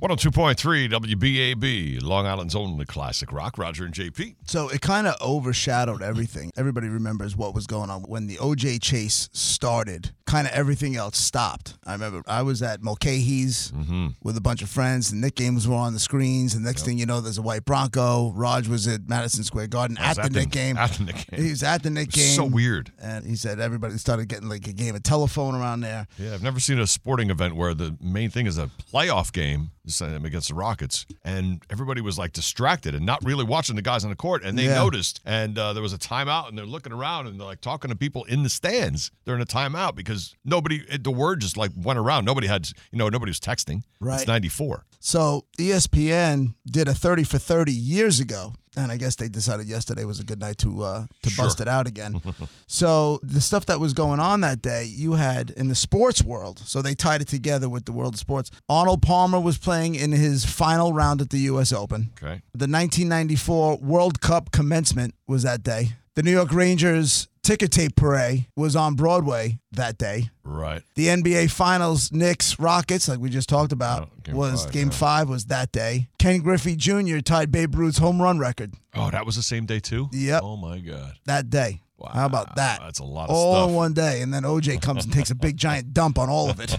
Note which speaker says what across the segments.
Speaker 1: 102.3 WBAB, Long Island's only classic rock. Roger and JP.
Speaker 2: So it kind of overshadowed everything. Everybody remembers what was going on when the O.J. chase started. Kind of everything else stopped. I remember I was at Mulcahy's with a bunch of friends. The Knick games were on the screens. And next thing you know, there's a white Bronco. Raj was at Madison Square Garden at the Knick game.
Speaker 1: At the Knick game.
Speaker 2: He was at the Knick game.
Speaker 1: So weird.
Speaker 2: And he said everybody started getting like a game of telephone around there.
Speaker 1: Yeah, I've never seen a sporting event where the main thing is a playoff game against the Rockets, and everybody was like distracted and not really watching the guys on the court, and they noticed, and there was a timeout, and they're looking around and they're like talking to people in the stands during a timeout because the word just like went around. Nobody was texting.
Speaker 2: Right.
Speaker 1: It's 94.
Speaker 2: So ESPN did a 30 for 30 years ago. And I guess they decided yesterday was a good night to bust it out again. So the stuff that was going on that day, you had in the sports world. So they tied it together with the world of sports. Arnold Palmer was playing in his final round at the U.S. Open.
Speaker 1: Okay.
Speaker 2: The 1994 World Cup commencement was that day. The New York Rangers ticker tape parade was on Broadway that day.
Speaker 1: Right.
Speaker 2: The NBA Finals, Knicks, Rockets, like we just talked about, Game 5 was that day. Ken Griffey Jr. tied Babe Ruth's home run record.
Speaker 1: Oh, that was the same day too?
Speaker 2: Yep.
Speaker 1: Oh, my God.
Speaker 2: That day.
Speaker 1: Wow.
Speaker 2: How about that?
Speaker 1: That's a lot of
Speaker 2: all
Speaker 1: stuff.
Speaker 2: in one day. And then OJ comes and takes a big giant dump on all of it.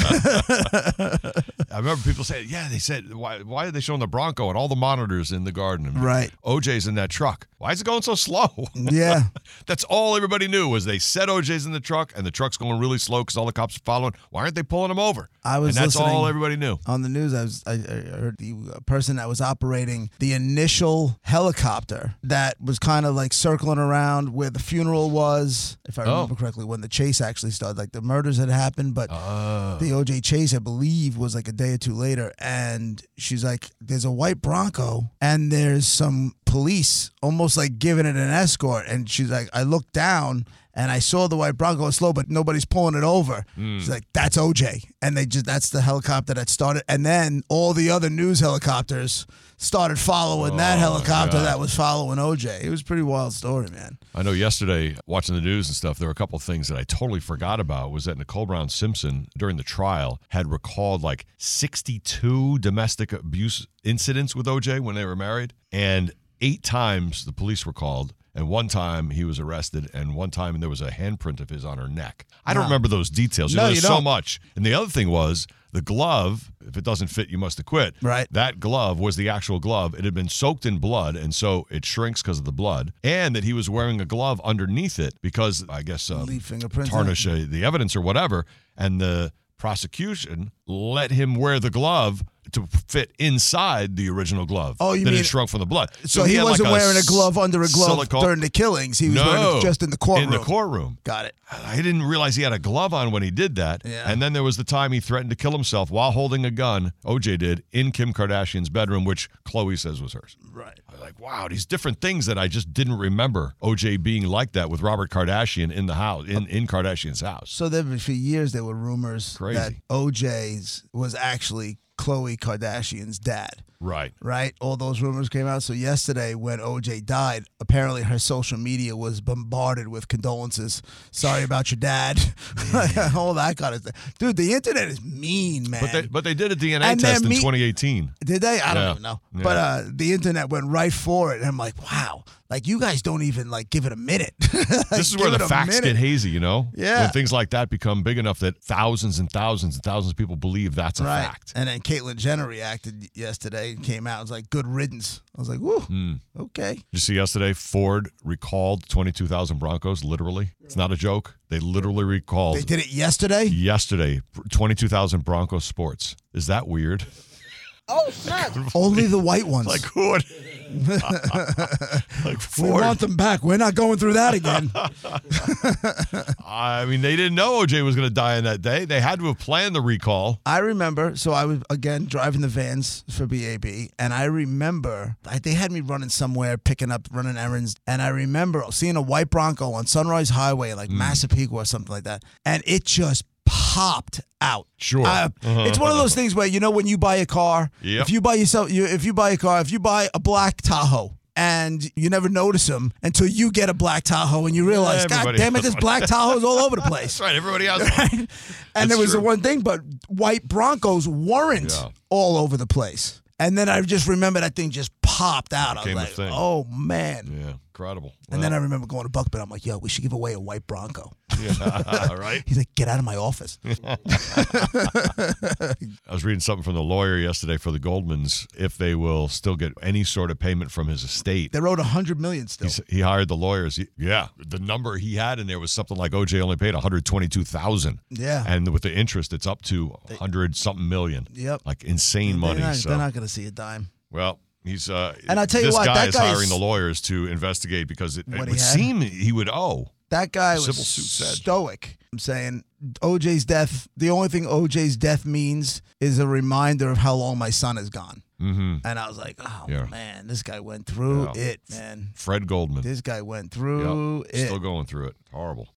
Speaker 1: I remember people saying, they said, why are they showing the Bronco and all the monitors in the garden? And
Speaker 2: right.
Speaker 1: OJ's in that truck. Why is it going so slow?
Speaker 2: Yeah.
Speaker 1: That's all everybody knew was they said OJ's in the truck and the truck's going really slow because all the cops are following. Why aren't they pulling him over? And that's all everybody knew.
Speaker 2: On the news, I heard the person that was operating the initial helicopter that was kind of like circling around where the funeral was, if I remember correctly, when the chase actually started. Like the murders had happened, but the OJ chase, I believe, was like a day or two later. And she's like, there's a white Bronco and there's some police almost like giving it an escort. And she's like, I looked down and I saw the white Bronco slow, but nobody's pulling it over. She's like, that's OJ. And that's the helicopter that started. And then all the other news helicopters started following that helicopter that was following OJ. It was a pretty wild story, man.
Speaker 1: I know yesterday, watching the news and stuff, there were a couple of things that I totally forgot about. Was that Nicole Brown Simpson, during the trial, had recalled like 62 domestic abuse incidents with OJ when they were married. And 8 times the police were called. And one time he was arrested, and one time there was a handprint of his on her neck. I don't remember those details. There's so much. And the other thing was the glove, if it doesn't fit, you must acquit.
Speaker 2: Right.
Speaker 1: That glove was the actual glove. It had been soaked in blood, and so it shrinks because of the blood. And that he was wearing a glove underneath it because, I guess,
Speaker 2: leave fingerprints
Speaker 1: tarnish the evidence or whatever. And the prosecution let him wear the glove to fit inside the original glove.
Speaker 2: Oh, you
Speaker 1: mean
Speaker 2: it
Speaker 1: shrunk from the blood?
Speaker 2: So he wasn't wearing a glove under a glove during the killings. He was wearing it just in the courtroom.
Speaker 1: In the courtroom.
Speaker 2: Got it.
Speaker 1: I didn't realize he had a glove on when he did that.
Speaker 2: Yeah.
Speaker 1: And then there was the time he threatened to kill himself while holding a gun, OJ did, in Kim Kardashian's bedroom, which Khloe says was hers.
Speaker 2: Right.
Speaker 1: I was like, wow, these different things that I just didn't remember OJ being like that with Robert Kardashian in the house, in Kardashian's house.
Speaker 2: So for years there were rumors that OJ's was actually Khloe Kardashian's dad. Right? All those rumors came out. So yesterday when OJ died, apparently her social media was bombarded with condolences. Sorry about your dad. All that kind of stuff. Dude, the internet is mean, man.
Speaker 1: But they did a DNA test in 2018.
Speaker 2: Did they? I don't even know. Yeah. But the internet went right for it. And I'm like, wow. Like, you guys don't even, like, give it a minute.
Speaker 1: This is where the facts get hazy, you know?
Speaker 2: Yeah.
Speaker 1: When things like that become big enough that thousands and thousands and thousands of people believe that's a fact.
Speaker 2: And then Caitlyn Jenner reacted yesterday and came out and was like, good riddance. I was like, woo, okay.
Speaker 1: Did you see yesterday Ford recalled 22,000 Broncos, literally? It's not a joke. They literally recalled.
Speaker 2: They did it yesterday?
Speaker 1: Yesterday, 22,000 Broncos sports. Is that weird?
Speaker 2: Oh, snap. Only the white ones.
Speaker 1: Like who would... like
Speaker 2: we want them back. We're not going through that again.
Speaker 1: I mean, they didn't know OJ was going to die on that day. They had to have planned the recall.
Speaker 2: I remember, so I was, again, driving the vans for BAB, and I remember they had me running somewhere, running errands, and I remember seeing a white Bronco on Sunrise Highway, like Massapequa or something like that, and it just popped out.
Speaker 1: Sure.
Speaker 2: It's one of those things where, when you buy a car, if you buy a black Tahoe, and you never notice them until you get a black Tahoe and you realize, God damn it, there's black Tahoes all over the place.
Speaker 1: That's right. Everybody else.
Speaker 2: Right? And there was the one thing, but white Broncos weren't all over the place. And then I just remember that thing just popped out. I was like, oh, man.
Speaker 1: Yeah, incredible.
Speaker 2: And then I remember going to Buckbit. I'm like, yo, we should give away a white Bronco.
Speaker 1: Yeah, right?
Speaker 2: He's like, get out of my office.
Speaker 1: I was reading something from the lawyer yesterday for the Goldmans, if they will still get any sort of payment from his estate.
Speaker 2: They wrote $100 million still.
Speaker 1: He hired the lawyers. The number he had in there was something like OJ only paid $122,000.
Speaker 2: Yeah.
Speaker 1: And with the interest, it's up to 100-something million.
Speaker 2: Yep.
Speaker 1: Like insane money.
Speaker 2: They're not going to see a dime.
Speaker 1: Well, he's
Speaker 2: and I tell you
Speaker 1: this
Speaker 2: what,
Speaker 1: guy is hiring the lawyers to investigate because it would seem he would owe.
Speaker 2: That guy was stoic. I'm saying OJ's death, the only thing OJ's death means is a reminder of how long my son is gone.
Speaker 1: Mm-hmm.
Speaker 2: And I was like, man, this guy went through it, man.
Speaker 1: Fred Goldman.
Speaker 2: This guy went through it.
Speaker 1: Still going through it. Horrible.